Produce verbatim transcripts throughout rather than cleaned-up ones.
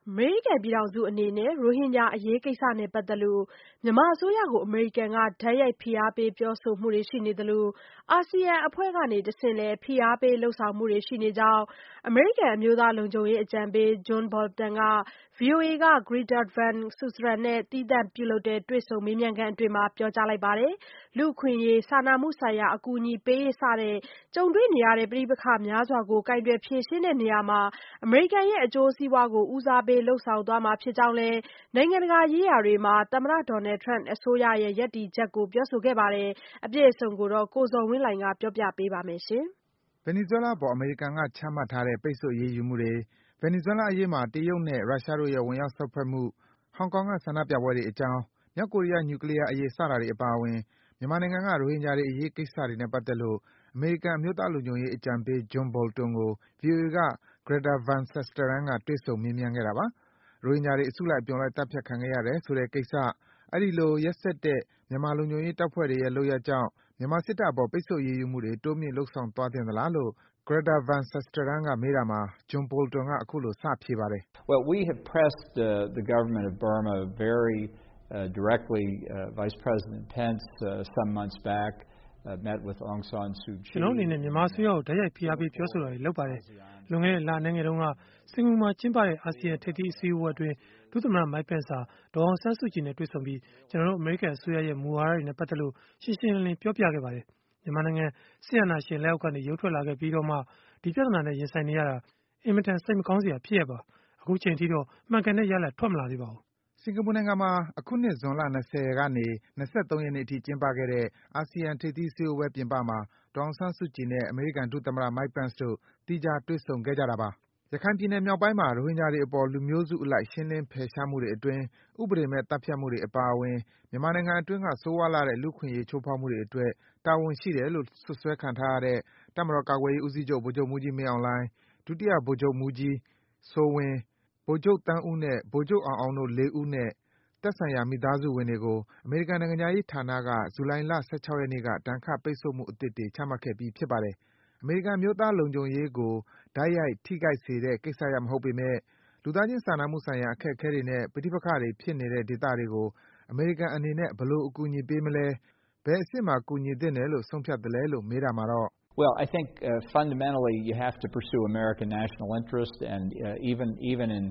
အမေရိကန်ပြည်ထောင်စုအနေနဲ့ရိုဟင်ဂျာအရေးကိစ္စနဲ့ပတ်သက်လို့မြန်မာအစိုးရကိုအမေရိကန်ကတိုက်ရိုက်ဖိအားပေးပြောဆိုမှုတွေရှိနေသလိုအာဆီယံအဖွဲ့ကနေတဆင့်လည်းဖိအားပေးလုပ်ဆောင်မှုတွေရှိနေကြောင်းအမေရိကန်အမျိုးသားလုံခြုံရေးအကြံပေး John Bolton က ဗွီအိုအေက Greta Van Susteren နဲ့သီးသန့်ပြုလုပ်တဲ့တွေ့ဆုံမေးမြန်းခန်းအတွင်းပြောကြားလိုက်ပါတယ်။ လူ့အခွင့်အရေး၊စာနာမှုဆိုင်ရာအကူအညီပေးရေးစတဲ့ကြုံတွေ့နေရတဲ့ပဋိပက္ခများစွာကိုကိုင်တွယ်ဖြေရှင်းတဲ့နေရာမှာအမေရိကန်ရဲ့အကျိုးစီးပွားကိုဦးစားပေးလုပ်ဆောင်သွားမှာဖြစ်ကြောင်းလည်းနိုင်ငံတကာရေးရာတွေမှာသမ္မတ Donald Trump အစိုးရရဲ့ရပ်တည်ချက်ကိုပြောဆိုခဲ့ပါတယ်။ အပြည့်အစုံကိုကိုဇော်ဝင်းလှိုင်ကပြောပြပေးပါမယ်။ Venezuela အပေါ်အမေရိကန်ကချမှတ်ထားတဲ့ပိတ်ဆို့အရေးယူမှုတွေ၊ Venezuela အရေးမှာတရုတ်နဲ့ရုရှားတို့ရဲ့ဝင်ရောက်စွက်ဖက်မှု၊ ဟောင်ကောင်ကဆန္ဒပြပွဲတွေအကြောင်း၊ မြောက်ကိုရီးယား နျူကလီးယားအရေး စတာတွေအပါအဝင် မြန်မာနိုင်ငံက ရိုဟင်ဂျာတွေအရေးကိစ္စတွေနဲ့ပတ်သက်လို့ အမေရိကန်အမျိုးသားလုံခြုံရေးအကြံပေး John Bolton ကို ဗွီအိုအေက Greta Van Susteren ကတွေ့ဆုံမေးမြန်းခဲ့တာပါ။ ရိုဟင်ဂျာတွေ အစုလိုက်အပြုံလိုက်သတ်ဖြတ်ခံခဲ့ရတယ်ဆိုတဲ့ကိစ္စ၊ အဲဒီလိုရက်စက်တဲ့ မြန်မာလုံခြုံရေးတပ်ဖွဲ့တွေရဲ့လုပ်ရပ်ကြောင့် မြန်မာစစ်တပ်အပေါ် ပိတ်ဆို့အရေးယူမှုတွေ တိုးမြင့်လုပ်ဆောင်သွားသင့်သလားလို့ Greta Van Susteren ကမေးတာမှာ John Bolton က အခုလို စဖြေပါတယ်။ “We have pressed the government of Burma very directly. Vice President Pence some months back met with Aung San Suu Kyi. ကျနော်တို့အနေနဲ့မြန်မာအစိုးရကိုတိုက်ရိုက်ဖိအားပေးပြောဆိုတာတွေလုပ်ပါတယ်။ လွန်ခဲ့တဲ့လအနည်းငယ်တုန်းကစင်ကာပူမှာကျင်းပတဲ့အာဆီယံထိပ်သီးအစည်းအဝေးအတွင်း ဒုသမ္မတ Mike Pence ဟာဒေါ်အောင်ဆန်းစုကြည်နဲ့တွေ့ဆုံပြီး ကျနော်တို့အမေရိကန်အစိုးရရဲ့မူဝါဒတွေနဲ့ပတ်သက်လို့ရှင်းရှင်းလင်းလင်းပြောပြခဲ့ပါတယ်။ မြန်မာနိုင်ငံစစ်အာဏာရှင်လက်အောက်ကနေရုပ်ထွက်လာခဲ့ပြီးတော့မှ ဒီပြဿနာနဲ့ရင်ဆိုင်နေရတာအင်မတန်စိတ်မကောင်းစရာဖြစ်ရပ်ပါ။ အခုချိန်ထိတော့မှန်ကန်တဲ့ရလဒ်ထွက်မလာသေးပါဘူး။ ” စင်ကာပူနိုင်ငံမှာ အခုနှစ် ဇွန်လ ၂၀ ကနေ ၂၃ ရက်နေ့အထိကျင်းပခဲ့တဲ့ အာဆီယံထိပ်သီးစည်းဝေးပွဲပြင်ပမှာ ဒေါ်အောင်ဆန်းစုကြည်နဲ့ အမေရိကန်ဒုသမ္မတ Mike Pence တို့ သီးခြားတွေ့ဆုံခဲ့ကြတာပါ။ ရခိုင်ပြည်နယ်မြောက်ပိုင်းမှာ ရိုဟင်ဂျာတွေအပေါ် လူမျိုးစုအလိုက်ရှင်းလင်းဖယ်ရှားမှုတွေအတွင်း ဥပဒေမဲ့သတ်ဖြတ်မှုတွေအပါအဝင် မြန်မာနိုင်ငံအတွင်းက ဆိုးဝါးလှတဲ့ လူ့အခွင့်အရေးချိုးဖောက်မှုတွေအတွက် တာဝန်ရှိတယ်လို့ စွပ်စွဲခံထားရတဲ့ တပ်မတော်ကာကွယ်ရေးဦးစီးချုပ် ဗိုလ်ချုပ်မှူးကြီးမင်းအောင်လှိုင်၊ ဒုတိယဗိုလ်ချုပ်မှူးကြီးစိုးဝင်း၊ ဗိုလ်ချုပ်သန်းဦးနဲ့ ဗိုလ်ချုပ်အောင်အောင်တို့ လေးဦးနဲ့ သက်ဆိုင်ရာမိသားစုဝင်တွေကို အမေရိကန်နိုင်ငံခြားရေးဌာနက ဇူလိုင်လ ၁၆ ရက်နေ့က ဒဏ်ခတ်ပိတ်ဆို့မှုအသစ်တွေ ချမှတ်ခဲ့ပြီး ဖြစ်ပါတယ်။ အမေရိကန်အမျိုးသားလုံခြုံရေးကို တိုက်ရိုက်ထိခိုက်စေတဲ့ကိစ္စရပ်မဟုတ်ပေမယ့် လူသားချင်းစာနာမှုဆိုင်ရာအခက်အခဲတွေနဲ့ ပဋိပက္ခတွေဖြစ်နေတဲ့ဒေသတွေကို အမေရိကန်အနေနဲ့ ဘယ်လိုအကူအညီပေးမလဲ၊ ဘယ်အဆင့်မှာ ကူညီသင့်တယ်လို့ ဆုံးဖြတ်သလဲလို့ မေးတာမှာတော့ - “I think fundamentally you have to pursue American national interest and even even in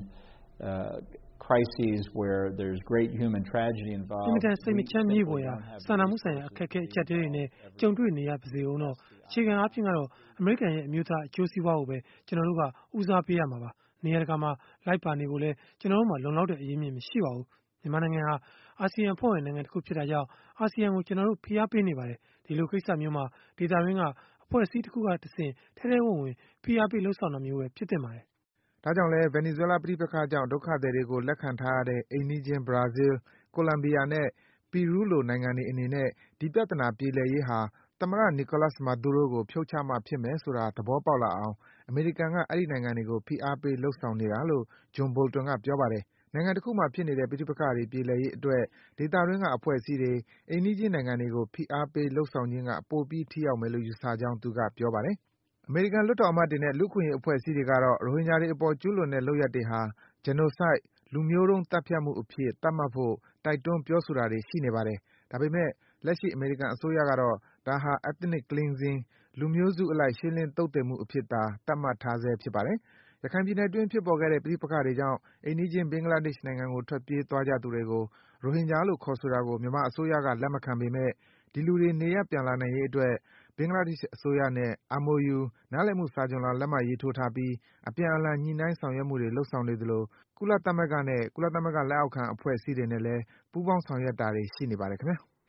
crises where there's great human tragedy involved. အင်မတန်စိတ်မချမ်းမြေ့ဖွယ်ရာစာနာမှုဆိုင်ရာအခက်အခဲအကျပ်အတည်းတွေနဲ့ကြုံတွေ့နေရပါစေဦးတော့အခြေခံအားဖြင့်ကတော့အမေရိကန်ရဲ့အမျိုးသားအကျိုးစီးပွားကိုပဲကျနော်တို့ကဦးစားပေးရမှာပါ။နေရာတကာမှာလိုက်ပါနေဖို့လည်းကျနော်တို့မှာလုံလောက်တဲ့အရင်းအမြစ်မရှိပါဘူး။မြန်မာနိုင်ငံဟာအာဆီယံအဖွဲ့ဝင်နိုင်ငံတခုဖြစ်တာကြောင့်အာဆီယံကိုကျနော်တို့ဖိအားပေးနေပါတယ်။ဒီလိုကိစ္စမျိုးမှာဒေသတွင်းကအဖွဲ့အစည်းတခုကတဆင့်ထဲထဲဝင်ဝင်ဖိအားပေးလုပ်ဆောင်တာမျိုးပဲဖြစ်သင့်ပါတယ်။ ” ဒါကြောင့်လည်း Venezuela ပဋိပက္ခကြောင့် ဒုက္ခသည်တွေကိုလက်ခံထားရတဲ့ အိမ်နီးချင်း ဘရာဇီးလ်၊ ကိုလံဘီယာနဲ့ ပီရူးလိုနိုင်ငံတွေအနေနဲ့ ဒီပြဿနာပြေလည်ရေးဟာ သမ္မတ Nicolas Maduro ကို ဖြုတ်ချမှဖြစ်မယ်ဆိုတာ သဘောပေါက်လာအောင် အမေရိကန်က အဲဒီနိုင်ငံတွေကို ဖိအားပေးလုပ်ဆောင်နေတာလို့ John Bolton က ပြောပါတယ်။ နိုင်ငံတခုမှာဖြစ်နေတဲ့ ပဋိပက္ခတွေပြေလည်ရေးအတွက် ဒေသတွင်းကအဖွဲ့အစည်းတွေ၊ အိမ်နီးချင်းနိုင်ငံတွေကို ဖိအားပေးလုပ်ဆောင်ခြင်းက ပိုပြီး ထိရောက်မယ်လို့ ယူဆကြောင်း သူက ပြောပါတယ်။ အမေရိကန်လွှတ်တော်အမတ်တွေနဲ့ လူ့အခွင့်အရေးအဖွဲ့အစည်းတွေကတော့ ရိုဟင်ဂျာတွေအပေါ်ကျူးလွန်တဲ့လုပ်ရပ်တွေဟာ Genocide လူမျိုးတုံးသတ်ဖြတ်မှုအဖြစ် သတ်မှတ်ဖို့ တိုက်တွန်းပြောဆိုတာတွေရှိနေပါတယ်။ ဒါပေမယ့် လက်ရှိ အမေရိကန်အစိုးရကတော့ ဒါဟာ Ethnic Cleansing လူမျိုးစုအလိုက်ရှင်းလင်းသုတ်သင်မှုအဖြစ်သာ သတ်မှတ်ထားဆဲဖြစ်ပါတယ်။ ရခိုင်ပြည်နယ်အတွင်းဖြစ်ပေါ်ခဲ့တဲ့ ပဋိပက္ခတွေကြောင့် အိမ်နီးချင်း ဘင်္ဂလားဒေ့ရှ်နိုင်ငံကို ထွက်ပြေးသွားကြသူတွေကို ရိုဟင်ဂျာလို့ခေါ်ဆိုတာကို မြန်မာအစိုးရက လက်မခံပေမယ့် ဒီလူတွေ နေရပ်ပြန်လာနိုင်ရေးအတွက် ဘင်္ဂလားဒေ့ရှ်အစိုးရနဲ့ M O U နားလည်မှုစာချွန်လွှာလက်မှတ်ရေးထိုးထားပြီး အပြန်အလှန် ညှိနှိုင်းဆောင်ရွက်မှုတွေလုပ်ဆောင်နေသလို ကုလသမဂ္ဂနဲ့ ကုလသမဂ္ဂလက်အောက်ခံအဖွဲ့အစည်းတွေနဲ့လည်း ပူးပေါင်းဆောင်ရွက်တာတွေ ရှိနေပါတယ်ခင်ဗျာ။